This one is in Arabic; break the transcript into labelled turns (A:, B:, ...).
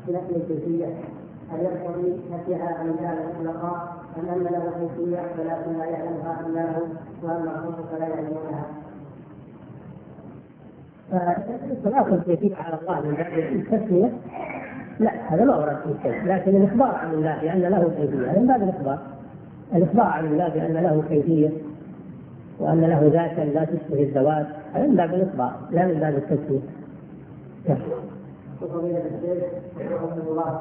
A: بنفي الكيفية، هل يقتضي نفيها عن الله مطلقا أم أن له كيفية ولكن لا يعلمها إلا هو وأما الخلق فلا يعلمونها؟
B: فالإطلاق الكيفية على الله من باب التسمية لا، هذا ما ورد في الشيء، لكن الإخبار عن الله بأن له كيفية من باب الإخبار عن الله بأن له كيفية وأن له ذاتا لا تشبه الذوات، هذا من باب الإخبار لا من باب التسمية.